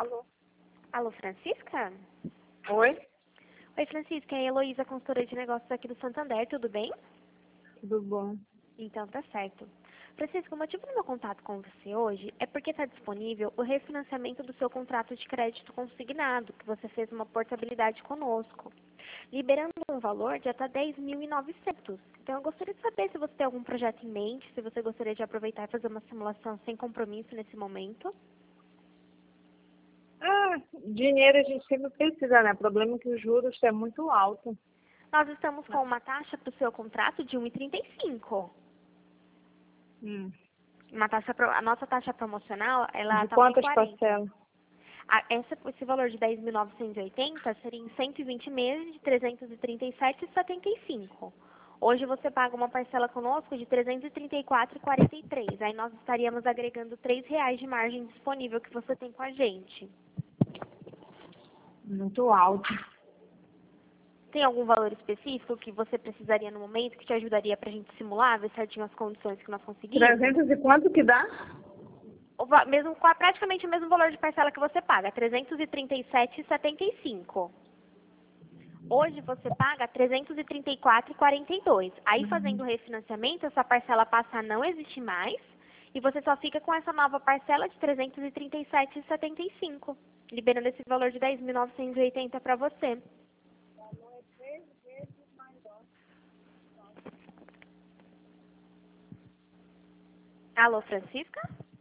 Alô? Alô, Francisca? Oi? Oi, Francisca, é a Heloísa, consultora de negócios aqui do Santander, tudo bem? Tudo bom? Então tá certo. Francisca, o motivo do meu contato com você hoje é porque está disponível o refinanciamento do seu contrato de crédito consignado, que você fez uma portabilidade conosco, liberando um valor de até 10.900. Então eu gostaria de saber se você tem algum projeto em mente, se você gostaria de aproveitar e fazer uma simulação sem compromisso nesse momento. Dinheiro a gente sempre precisa, né? O problema é que os juros é muito alto. Nós estamos com uma taxa para o seu contrato de 1,35. Hum. A nossa taxa promocional, ela De está quantas 1,40. parcelas? Esse valor de 10.980 seria em 120 meses de 337,75. Hoje você paga uma parcela conosco de 334,43. Aí nós estaríamos agregando R$ 3 de margem disponível que você tem com a gente. Muito alto. Tem algum valor específico que você precisaria no momento que te ajudaria para a gente simular, ver certinho as condições que nós conseguimos? 300 e quanto que dá? Mesmo, praticamente o mesmo valor de parcela que você paga, R$ 337,75. Hoje você paga R$ 334,42. Aí fazendo o refinanciamento, essa parcela passa a não existir mais e você só fica com essa nova parcela de R$ 337,75, liberando esse valor de 10.980 para você. Alô, Francisca?